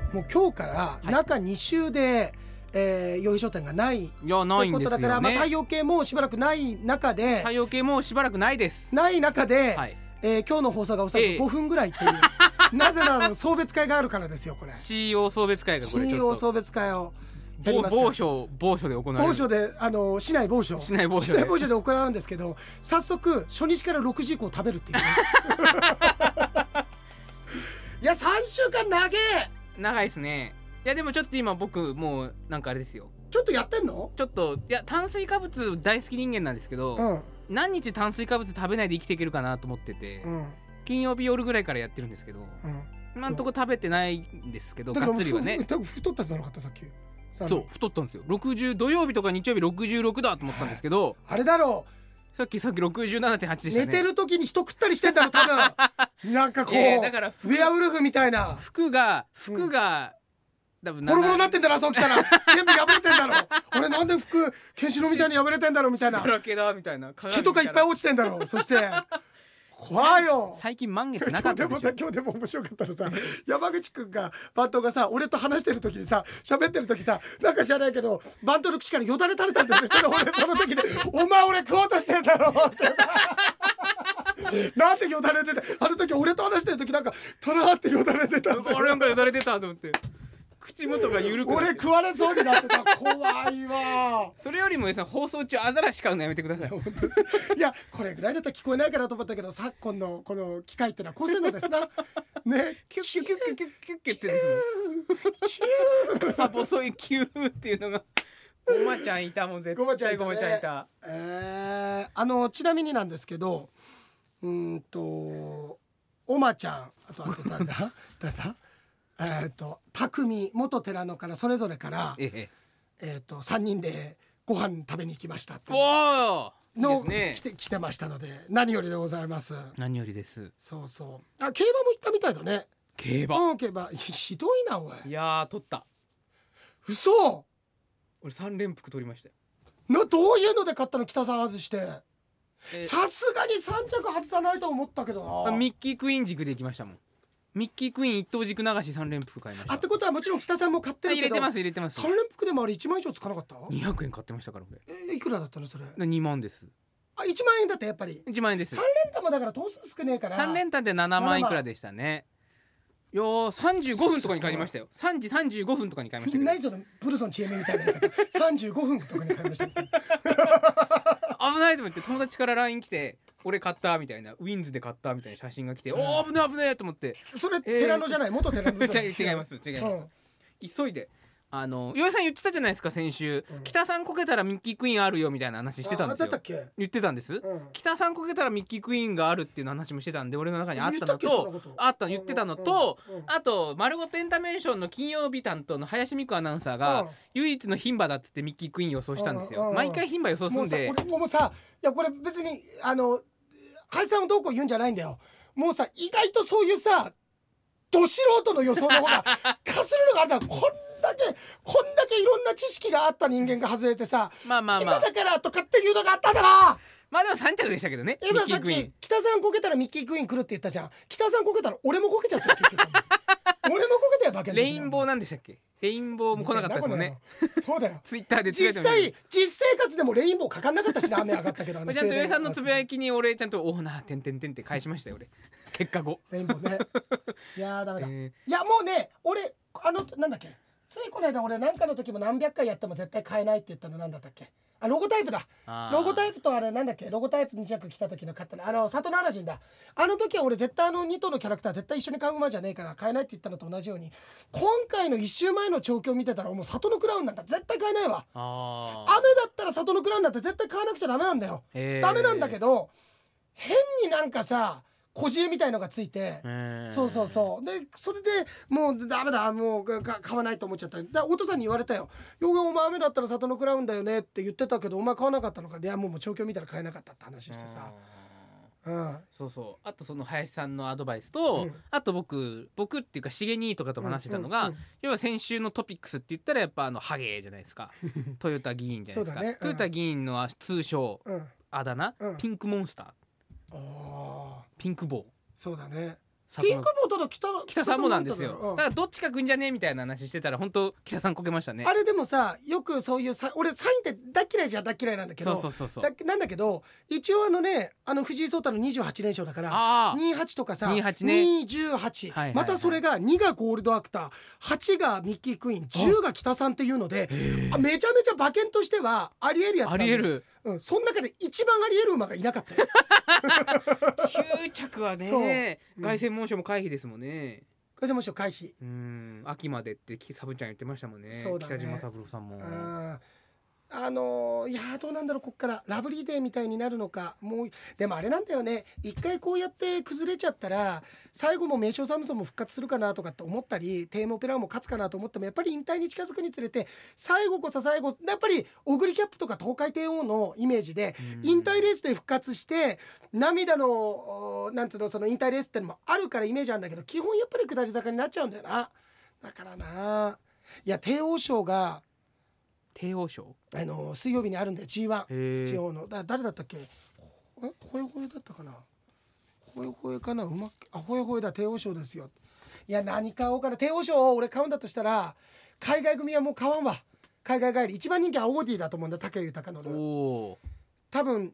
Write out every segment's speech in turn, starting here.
もう今日から中2週で、洋品商店がないってことだから、太陽系もしばらくない中で、 太陽系もしばらくないです。 ない中で、今日の放送がおそらく5分ぐらいっていう、なぜなら送別会があるからですよ。これ CEO 送別会がこれちょっと CEO 送別会をやりますから、 某所で行われる、 某所で市内某所で行うんですけど、早速初日から6時以降食べるっていう、ね、いや3週間長いですね。いやでもちょっと今僕もうなんかあれですよ、 ちょっとやってんの？ ちょっといや炭水化物大好き人間なんですけど、何日炭水化物食べないで生きていけるかなと思ってて、金曜日夜ぐらいからやってるんですけど、今んとこ食べてないんですけど、がっつりはね。 太ったじゃなかったさっき。 そう太ったんですよ。60土曜日とか日曜日66だと思ったんですけど、 あれだろう、さっき 67.8 でしたね。 寝てる時に一食ったりしてんだろ多分。なんかこうだからウェアウルフみたいな服が多分ボロボロになってんだな、そうきたら全部破れてんだろ。俺なんで服ケンシロウみたいに破れてんだろみたいな、 毛だみたいな毛とかいっぱい落ちてんだろ。そして怖いよ。 最近満月なかったでしょ。 今日でも面白かったのさ、山口くんが番頭がさ、俺と話してる時にさ、喋ってる時さ、なんか知らないけど番頭の口からよだれ垂れたんだよね。その時でお前俺食おうとしてんだろってなんでよだれ出て、あの時俺と話してる時なんかトラーってよだれ出たんだよ。 俺なんかよだれ出たと思って口元が緩くなって、 俺食われそうになってた。怖いわ。 それよりもですね、放送中アザラシ買うのやめてください。 いやこれぐらいだったら聞こえないかなと思ったけど、昨今のこの機械ってのはこうせんのですなね、 キュッキュッキュッキュッキュッキュッキュッってですもん。あ、細いキューっていうのがごまちゃんいたもん、絶対ごまちゃんいた。 ちなみになんですけど、おまちゃん、あと誰だ誰だ匠元寺野からそれぞれから、3人でご飯食べに行きましたっての来てましたので、何よりでございます。 何よりです。 そうそう。あ、競馬も行ったみたいだね。 競馬ひどいなおい。 いやー取った。 嘘。 俺3連服取りましたよ。 どういうので買ったの？北さん外して。さすがに3着外さないと思ったけどな。 ミッキークイーン軸で行きましたもん。ミッキークイーン一等軸流し3連服買いました。 ってことはもちろん北さんも買ってるけど。 入れてます。 3連服でもあれ1万以上つかなかった？ 200 円買ってましたから俺。 いくらだったのそれ ？2万です。 1万円だってやっぱり 1万円です。 3連単もだから頭数少ねえから、 3連単で7万いくらでしたね。いや35分とかに買いましたよ。3時35分とかに買いましたけど。 何そのブルゾンチエメみたいな35分とかに買いましたみたいな危ないと思って友達から LINE 来て、俺買ったみたいな、ウィンズで買ったみたいな写真が来て、おー危ねえと思って。 それ寺野じゃない、元寺野じゃない違います、急いで岩井さん言ってたじゃないですか先週、北さんこけたらミッキークイーンあるよみたいな話してたんですよ。言ってたんです、北さんこけたらミッキークイーンがあるっていう話もしてたんで、俺の中にあったのと言ってたのと、あと丸ごとエンタメーションの金曜日担当の林美子アナウンサーが唯一の牝馬だっつってミッキークイーン予想したんですよ。毎回牝馬予想すんで、 もうさ、いやこれ別に林さんをどうこう言うんじゃないんだよ。もうさ、意外とそういうさど素人の予想の方がかするのがあるんだ。こんだけいろんな知識があった人間が外れてさ、今だからとかっていうのがあったんだが、 まあでも3着でしたけどね。 今さっき北さんこけたらミッキークイーン来るって言ったじゃん。北さんこけたら俺もこけちゃったよ結局俺もこけたよバケ。 レインボーなんでしたっけ？レインボーも来なかったですもんね。 そうだよ。 ツイッターで実生活でもレインボーかかんなかったしな。雨上がったけどちゃんと上さんのつぶやきに俺ちゃんとオーナーてんてんてんって返しましたよ俺。結果後レインボーねいやダメだ、いやもうね、俺なんだっけ、ついこの間俺なんかの時も何百回やっても絶対買えないって言ったのなんだったっけ。ロゴタイプだ。ロゴタイプとあれなんだっけ、ロゴタイプ2着来た時の買ったの里のアラジンだ。あの時は俺絶対2頭のキャラクター絶対一緒に買う馬じゃねえから買えないって言ったのと同じように、今回の1週前の調教見てたらもう里のクラウンなんか絶対買えないわ。雨だったら里のクラウンなんて絶対買わなくちゃダメなんだよ。ダメなんだけど変になんかさ小知恵みたいのがついて、そうでそれでもうダメだ、もう買わないと思っちゃった。お父さんに言われたよ。お前雨だったら里のクラウンだよねって言ってたけどお前買わなかったのか。いやもう調教見たら買えなかったって話してさ、 そうあとその林さんのアドバイスと、あと僕っていうか重兄とかと話してたのが、要は先週のトピックスって言ったらやっぱハゲじゃないですか豊田議員じゃないですか。豊田議員の通称、あだ名、ピンクモンスター、ピンク棒。 そうだね。 ピンクもただ北さんもなんですよ、だからどっちかくんじゃねえみたいな話してたら本当北さんこけましたね。 あれでもさ、よくそういう俺サインって大嫌いじゃ大嫌いなんだけど、そうなんだけど、一応藤井聡太の28連勝だから28とかさ、28ね、218、またそれが2がゴールドアクター、8がミッキークイーン、10が北さんっていうので、めちゃめちゃ馬券としてはありえるやつなんだよ。ありえる。その中で一番ありえる馬がいなかったよ。 9着はね、凱旋門賞も回避ですもんね。 凱旋門賞回避。 秋までってサブちゃん言ってましたもんね。そうだね、北島三郎さんも。 いやどうなんだろう、こっからラブリーデーみたいになるのか。もうでもあれなんだよね、一回こうやって崩れちゃったら最後も名将サムソンも復活するかなとかって思ったり、テームオペラも勝つかなと思っても、やっぱり引退に近づくにつれて最後こそ最後やっぱりオグリキャップとか東海帝王のイメージで引退レースで復活して涙のなんつうの、その引退レースってのもあるからイメージあるんだけど、基本やっぱり下り坂になっちゃうんだよな。だからな、いや帝王賞が帝王賞水曜日にあるんだよ G1 地方の。誰だったっけ、ほえほえだったかな、ほえほえかな、ほえほえだ、帝王賞ですよ。いや何買おうかな、帝王賞を俺買うんだとしたら海外組はもう買わんわ。海外帰り一番人気はオーディだと思うんだ、武豊の。多分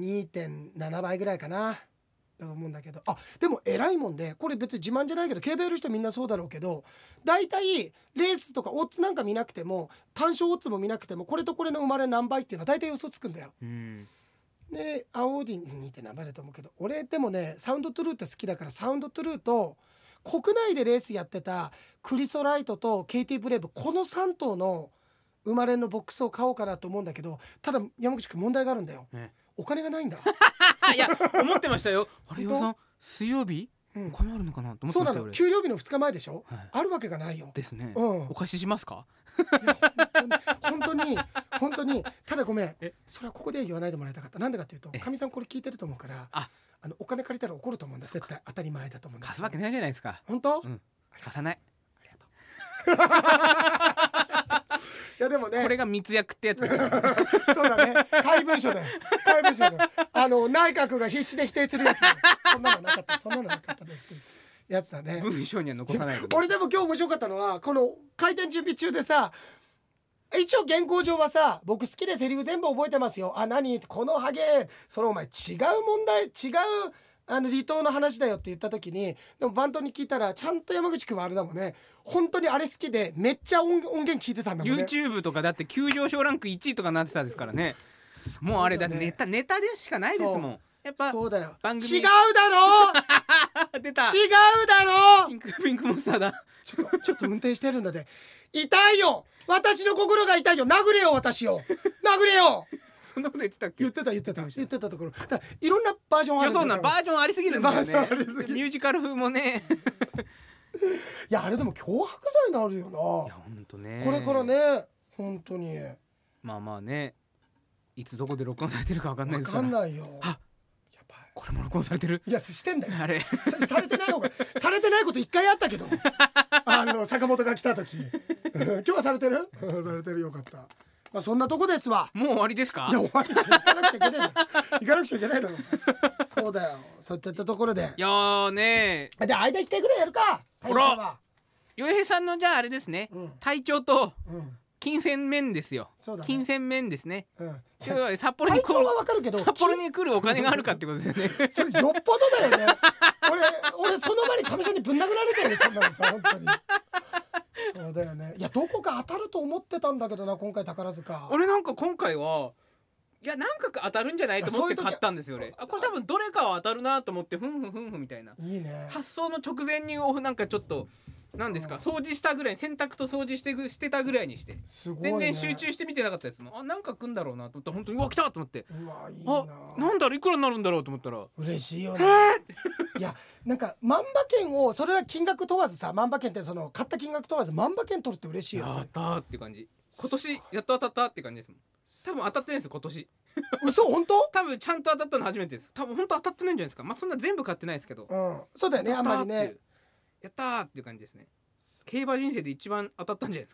2.7 倍ぐらいかなだと思うんだけど、でも偉いもんで、これ別に自慢じゃないけど競馬やる人みんなそうだろうけど、大体レースとかオッズなんか見なくても、単勝オッズも見なくても、これとこれの生まれ何倍っていうのは大体予想つくんだよ。でアオーディ 2.7 倍だと思うけど、俺でもねサウンドトゥルーって好きだから、サウンドトゥルーと国内でレースやってたクリソライトとケイティブレーブ、この3頭の生まれのボックスを買おうかなと思うんだけど、ただ山口君問題があるんだよ、お金がないんだ。 いや思ってましたよ。あれ、さん水曜日お金あるのかなと思ってました。 そうなの、給料日の2日前でしょ、あるわけがないよですね。お貸ししますか。 本当にただごめん、それはここで言わないでもらいたかった。なんでかっていうと、かみさんこれ聞いてると思うから、お金借りたら怒ると思うんだ。絶対当たり前だと思うんだ。 貸すわけないじゃないですか。 本当？ 貸さない。 ありがとう。いやでもね、 これが密約ってやつ。 そうだね、怪文書で内閣が必死で否定するやつ。そんなのなかったですやつだね。 文章には残さない。 俺でも今日面白かったのは、この開店準備中でさ、一応原稿上はさ、僕好きでセリフ全部覚えてますよ。何このハゲ、それお前違う問題、違う離島の話だよって言った時に、でもバンドに聞いたらちゃんと山口君はあれだもんね、本当にあれ好きでめっちゃ音源聞いてたんだもんね。 YouTube とかだって急上昇ランク1位とかなってたですからね。もうあれだ、ネタでしかないですもん。やっぱそうだよ、 番組違うだろ出た、 違うだろ、 ピンクモンスターだ。 ちょっと運転してるんだで、痛いよ、私の心が痛いよ、殴れよ、私を殴れよ。 そんなこと言ってたっけ。 言ってたところだ、いろんなバージョンあるんだよ。 そうな、バージョンありすぎるんだよね。ミュージカル風もね。 いやあれでも脅迫罪になるよな。いや本当ね、 これからね、本当にまあね、いつどこで録音されてるか分かんないですから。 分かんないよ。 これも録音されてる。 いやしてんだよあれ。 されてないこと一回あったけど坂本が来た時今日はされてるされてる、よかった。まあそんなとこですわ。 もう終わりですか。 いや終わりだ、行かなくちゃいけないだろ。そうだよ、そういったところで。 いやね、 じゃあ間1回ぐらいやるか。 ほら、洋平さんのじゃああれですね、体調と金銭面ですよ。金銭面ですね。札幌に来るお金があるかってことですよね。 それよっぽどだよね。俺その前にかみさんにぶん殴られてるよ、そんなのさ、本当に。そうだよね。いやどこか当たると思ってたんだけどな、今回宝塚。 俺なんか今回はいやなんか当たるんじゃないと思って買ったんですよね。これ多分どれかは当たるなと思って、ふんみたいな。 いいね。 発送の直前になんかちょっと何ですか、掃除したぐらい、洗濯と掃除してたぐらいにして、 すごいね、 全然集中して見てなかったですもん。なんか来んだろうなと思ったら、本当にうわ来たと思って、 うわいいな、 なんだろう、いくらになるんだろうと思ったら嬉しいよね。いやなんか万馬券を、それは金額問わずさ、万馬券ってその買った金額問わず万馬券取るって嬉しいよね。 やったーっていう感じ。今年やっと当たったって感じですもん。多分当たってないですよ今年。 嘘、本当？ 多分ちゃんと当たったの初めてです。多分本当当たってないんじゃないですか。まあそんな全部買ってないですけど、 そうだよね、あんまりね。 やったーっていう感じですね。競馬人生で一番当たったんじゃないですか。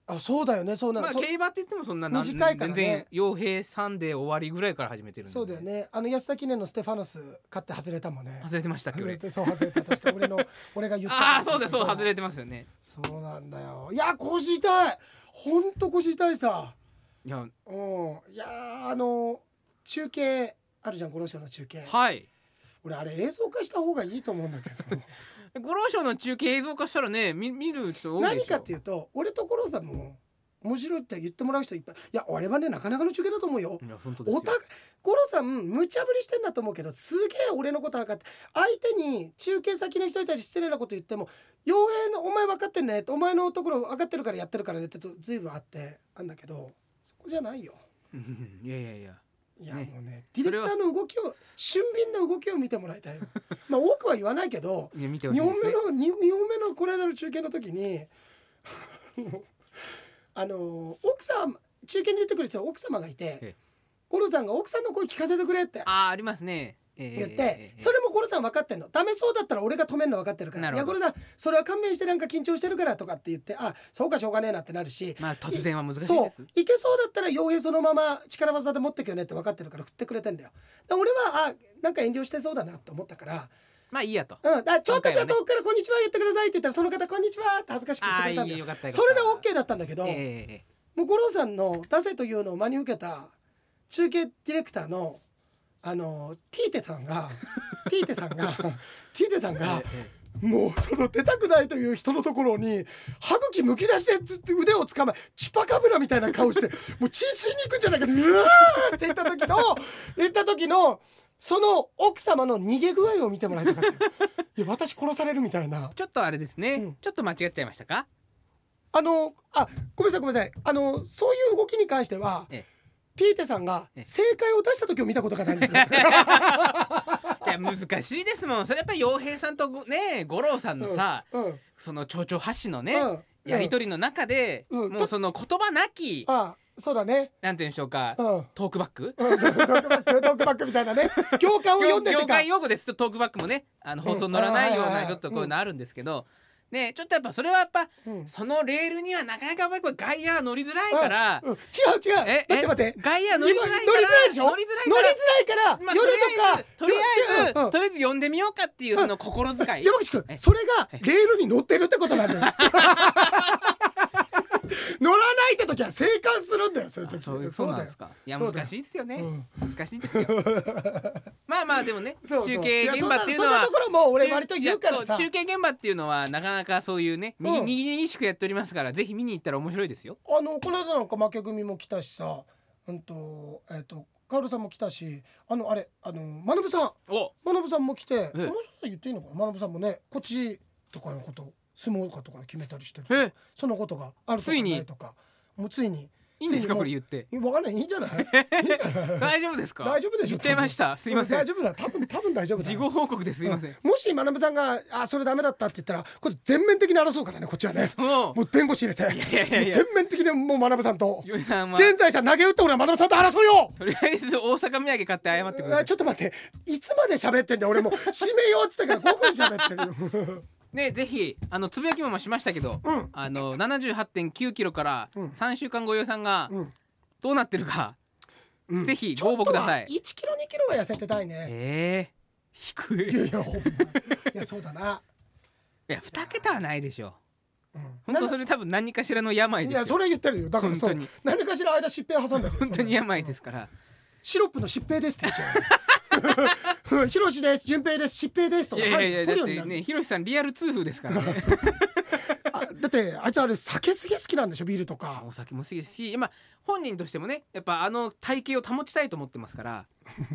あ、そうだよね。そうな、 まあ競馬って言ってもそんな短いからね。 全然陽平さんで終わりぐらいから始めてるんで。 そうだよね。安田記念のステファノス買って外れたもんね。 外れてましたっけ？ そう外れた。確か俺が言った。 ああそうだ、そう外れてますよね。 そうなんだよ。いや腰痛い。ほんと腰痛いさ。いや、いや中継あるじゃん、五郎賞の中継。 はい。 俺あれ映像化した方がいいと思うんだけど。 五郎賞の中継映像化したらね、見る人多いでしょ。 何かっていうと、俺と五郎さんも面白いって言ってもらう人いっぱい。いや俺はねなかなかの中継だと思うよ。五郎さん無茶ぶりしてんだと思うけど、すげえ俺のこと分かって、相手に中継先の人に対して失礼なこと言っても、傭兵のお前分かってんね、お前のところ分かってるからやってるからねってずいぶんあってあんだけど、そこじゃないよ。 いやもうね、ディレクターの動きを、俊敏な動きを見てもらいたいよ。まあ多くは言わないけど、2本目のこの間の中継の時に奥さん、中継に出てくる人は奥様がいて、五郎さんが奥さんの声聞かせてくれってありますね、 言って、それも五郎さん分かってんの。ダメそうだったら俺が止めるの分かってるから、いや五郎さんそれは勘弁して、なんか緊張してるからとかって言って、あ、そうかしょうがねえなってなるし、 まあ突然は難しいです。 そういけそうだったら傭兵そのまま力技で持ってくよねって分かってるから振ってくれてんだよ。だ俺はなんか遠慮してそうだなと思ったから、 まあいいやと、 だちょっと遠くからこんにちは言ってくださいって言ったら、その方こんにちはって恥ずかしく言ってくれたんだよ。それで OK だったんだけど、もう五郎さんの出せというのを真に受けた中継ディレクターのティーテさんがもうその出たくないという人のところに歯茎むき出して腕をつかまえ、チュパカブラみたいな顔してもう血吸いに行くんじゃないかと、うわーって言った時のその奥様の逃げ具合を見てもらいたかった。いや私殺されるみたいな。 ちょっとあれですね、ちょっと間違っちゃいましたか？ ごめんなさいそういう動きに関しては、ティーテさんが正解を出した時を見たことがないんですよ。 いや難しいですもん。それやっぱり陽平さんとね五郎さんのさ、その蝶々発しのね、やり取りの中で、もうその言葉なき、 そうだね、 なんていうんでしょうか、トークバック、 トークバックみたいなね、行間を読んでてか、 業界用語ですとトークバックもね、放送乗らないようなちょっとこういうのあるんですけど。ね、ちょっとやっぱそれはやっぱ、そのレールにはなかなか外野は乗りづらいから、 違う待って外野乗りづらいでしょ、乗りづらいから夜とかとりあえず呼んでみようかっていうその心遣い、 山口君それがレールに乗ってるってことなんだよ。乗らないって時は生還するんだよ、そういう時。 そうなんですか。いや難しいですよね、難しいですよ。まあでもね、中継現場っていうのはそんなところも俺割と言うからさ、 中継現場っていうのはなかなかそういうね、にぎにぎしくやっておりますから、ぜひ見に行ったら面白いですよ。 この間なんか負け組も来たしさ、カオルさんも来たし、まなぶさんも来て、この人言っていいのかな、まなぶさんもね、こっちとかのこと相撲かとか決めたりしてる、そのことがあるとかないとか、もうついにいいんですかこれ言って。 分かんない、いいんじゃない大丈夫ですか？ 大丈夫でしょ。 言っちゃいました、すいません。 大丈夫だ、多分大丈夫だ。 事後報告ですいません。 もし学さんがそれダメだったって言ったら、これ全面的に争うからね、こっちはね。もう弁護士入れて全面的にもう学さんと全財産投げ打って俺は学さんと争うよ。 とりあえず大阪土産買って謝ってください。 ちょっと待って、いつまで喋ってんだよ。俺もう締めようっつったから5分喋ってるよ。 ね、ぜひつぶやきもしましたけど、78.9 キロから3週間後予算がどうなってるか、ぜひご応募ください。 1キロ2キロは痩せてたいね。 低い。 いやそうだな。 いや2桁はないでしょ。本当それ多分何かしらの病ですよ。 いやそれ言ってるよ。だからそう何かしら間疾病挟んだけど、 本当に病ですから。 シロップの疾病ですって言っちゃう。ひろしです、順平です、疾病ですとか。 いやだってね、ひろしさんリアル痛風ですからね。 だってあいつあれ酒すげえ好きなんでしょ、ビールとか。 お酒も好きですし、本人としてもね、やっぱ体型を保ちたいと思ってますから。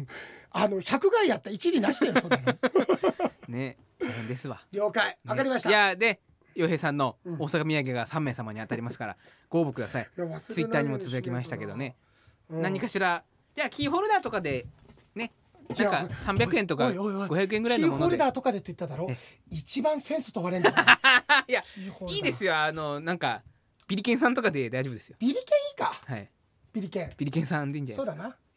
100害やった一理なしだよ、そんなの。 ね、大変ですわ。 了解、わかりました。 いやで洋平さんの大阪土産が3名様に当たりますからご応募ください。ツイッターにもつぶやきましたけどね、何かしら、いやキーホルダーとかでね、なんか300円とか500円ぐらいのもので、キーホルダーとかでって言っただろ。一番センス問われんだ。 いやいいですよ、なんかビリケンさんとかで大丈夫ですよ。 ビリケンいいか。 はい、 ビリケンさんでいいんじゃないですか。 そうだな。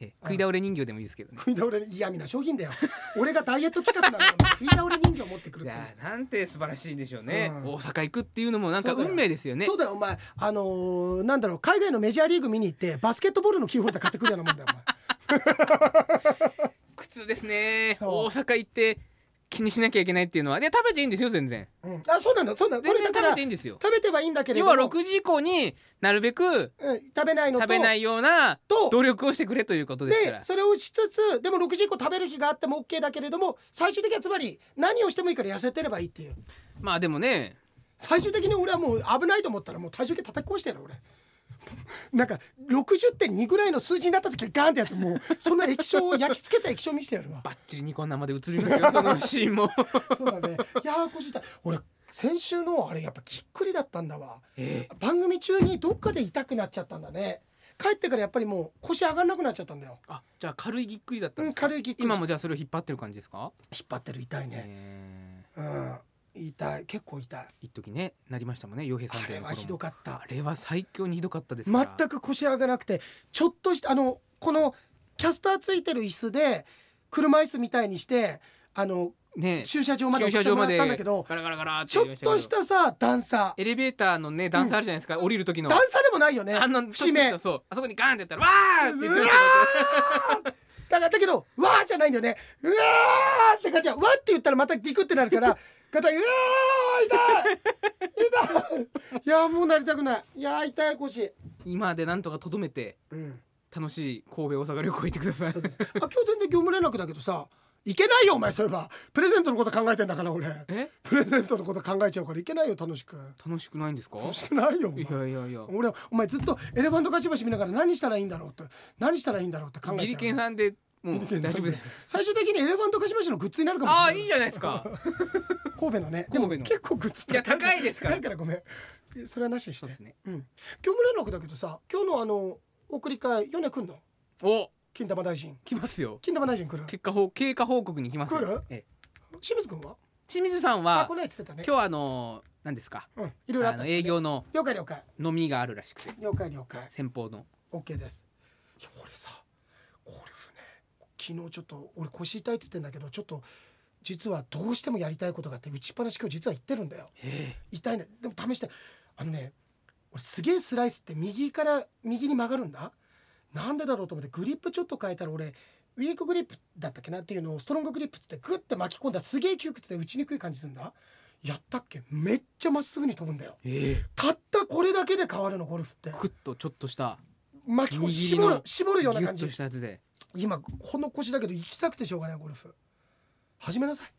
食い倒れ人形でもいいですけどね。 食い倒れ嫌味な商品だよ俺がダイエット企画なのに食い倒れ人形持ってくるって。 いやなんて素晴らしいでしょうね、大阪行くっていうのもなんか運命ですよね。 そうだよお前なんだろう海外のメジャーリーグ見に行ってバスケットボールのキーホルダー買ってくるようなもんだよお前苦痛ですね。大阪行って気にしなきゃいけないっていうのはで食べていいんですよ全然、 あそうなのそうなの。これだから食べていいんですよ。 食べてはいいんだけれども要は6時以降になるべく食べないのと食べないような努力をしてくれということですから。 でそれをしつつでも6時以降食べる日があっても OK だけれども最終的にはつまり何をしてもいいから痩せてればいいっていう。 まあでもね最終的に俺はもう危ないと思ったらもう体重計叩き壊してやる俺なんか 60.2 ぐらいの数字になった時ガーンってやってもうその液晶を焼き付けた液晶見せてやるわバッチリニコン生で映りますよそのシーンもそうだね。いや腰痛い。俺先週のあれやっぱぎっくりだったんだわ、番組中にどっかで痛くなっちゃったんだね。帰ってからやっぱりもう腰上がんなくなっちゃったんだよ。 あじゃあ軽いぎっくりだったんですか。 軽いぎっくり。 今もじゃあそれを引っ張ってる感じですか。 引っ張ってる。痛いね。痛い。結構痛い。 一時ねなりましたもんね洋平さん。 あれはひどかった。 あれは最強にひどかったですから。 全く腰上がらなくてちょっとしたこのキャスターついてる椅子で車椅子みたいにして駐車場まで送ってもらったんだけどガラガラガラってちょっとしたさ段差エレベーターのね段差あるじゃないですか、降りる時の段差でもないよね。節目そうあそこにガーンってやったらわーって言ってだけどわーじゃないんだよね。うわーって感じ。わーって言ったらまたビクってなるから肩うわー痛いいやもうなりたくない。いや痛い腰。 今でなんとかとどめて、楽しい神戸大阪旅行行ってください。 そうです。今日全然業務連絡だけどさいけないよお前。そういえばプレゼントのこと考えてんだから俺プレゼントのこと考えちゃうからいけないよ。楽しくないんですか。 楽しくないよお前。いや俺お前ずっとエレファントカシマシ見ながら何したらいいんだろうって考えちゃう。 ビリケンさんでもう大丈夫です。 最終的にエレファントカシマシのグッズになるかもしれない。 いいじゃないですか神戸のね。でも結構グッズ高いですから。 高いからごめんそれはなしにして。 そうですね。 業務連絡だけどさ今日の送り会米来んの。金玉大臣来ますよ。 金玉大臣来る。 経過報告に来ますよ。 来る。清水君は清水さんは来ないっつってたね。 今日何ですか、 いろいろあった営業の了解飲みがあるらしくて。 了解先方の OK です。いや俺さゴルフね昨日ちょっと俺腰痛いっつってんだけどちょっと実はどうしてもやりたいことがあって打ちっぱなし今日実は言ってるんだよ。痛いね。でも試して俺すげえスライスって右から右に曲がるんだ。なんでだろうと思ってグリップちょっと変えたら俺ウィークグリップだったっけなっていうのをストロンググリップっつってグッて巻き込んだすげえ窮屈で打ちにくい感じするんだ。やったっけめっちゃまっすぐに飛ぶんだよ。たったこれだけで変わるのゴルフって。 クッとちょっとした巻き込む絞るような感じ。 ギュッとしたやつで今この腰だけど行きたくてしょうがないゴルフ。始めなさい。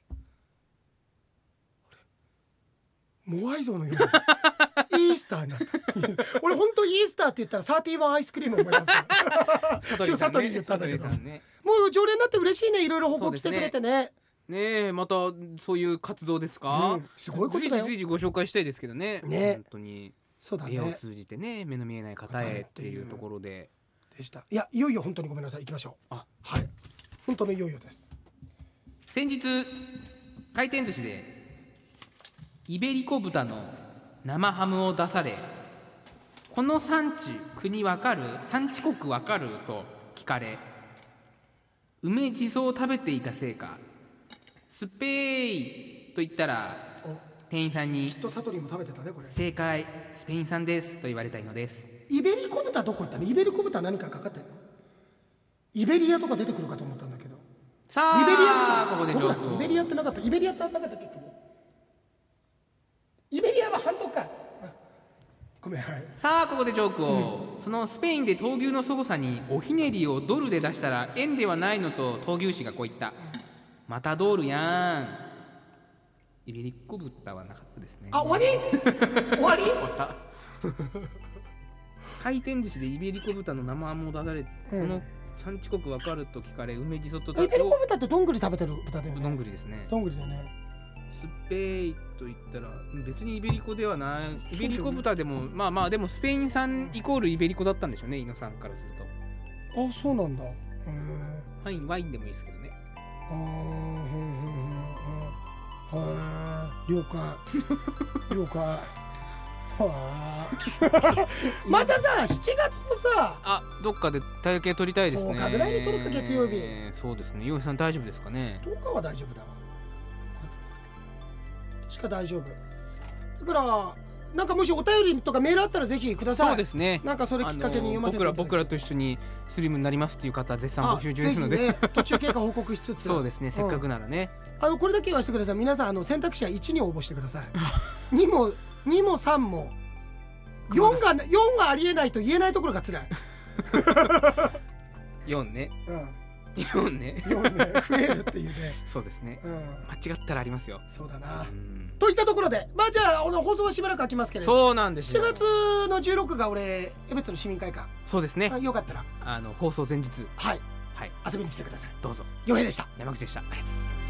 モアイ像のようにイースターになった俺本当イースターって言ったら31アイスクリーム思い出す今日サトリー言ったんだけど、もう常連になって嬉しいね。いろいろ報告来てくれてね。 ねえまたそういう活動ですか、 すごいことだよ。 随時ご紹介したいですけどね。本当にそうだね。 絵を通じてね目の見えない方へっていうところでした。いやいよいよ本当にごめんなさい行きましょう。はい本当のいよいよです。 先日回転寿司でイベリコ豚の生ハムを出されこの産地国わかる産地国わかると聞かれ梅じそを食べていたせいかスペーイと言ったら店員さんにきっとサトリーも食べてたねこれ。 正解スペイン産ですと言われたいのです。 イベリコ豚どこ行ったの。イベリコ豚何かかかってんの。イベリアとか出てくるかと思ったんだけど。 さあイベリアここで情報。 イベリアってなかった。イベリアってなかったっけ。イベリアは半島か。ごめん。 さあここでジョークを、そのスペインで闘牛の祖母さんにおひねりをドルで出したら円ではないのと闘牛士がこう言った、またドルやん。イベリコ豚はなかったですね。 終わり終わり終わった回転寿司でイベリコ豚の生ハムを出され、この産地国わかると聞かれ梅じそとイベリコ豚ってどんぐり食べてる豚だよね。 どんぐりですね。 どんぐりだよね。 スペイと言ったら別にイベリコではない。イベリコ豚でもまあまあでもスペイン産イコールイベリコだったんでしょうね、井野さんからすると。 そうなんだ。 ワインでもいいですけどね。 了解了解またさ7月のさどっかで体型取りたいですね。 10日ぐらいに取るか月曜日。 そうですね。洋平さん大丈夫ですかね。 10日は大丈夫だわ。確か大丈夫だからなんかもしお便りとかメールあったらぜひください。 そうですね。 なんかそれきっかけに読ませて僕らと一緒にスリムになりますっていう方絶賛募集中ですので、 ぜひね、途中経過報告しつつそうですね、せっかくならね、 これだけ言わせてください。皆さん選択肢は1に応募してください2も3も4がありえないと言えないところが辛い 4ね、4ね増えるっていうねそうですね、間違ったらありますよ。 そうだな、といったところでじゃあ放送はしばらく空きますけれど、 そうなんですよ。 7月の16が俺江別の市民会館、 そうですね、 よかったら放送前日はい遊びに来てください。 どうぞ。 洋平でした。 山口でした。ありがとうございます。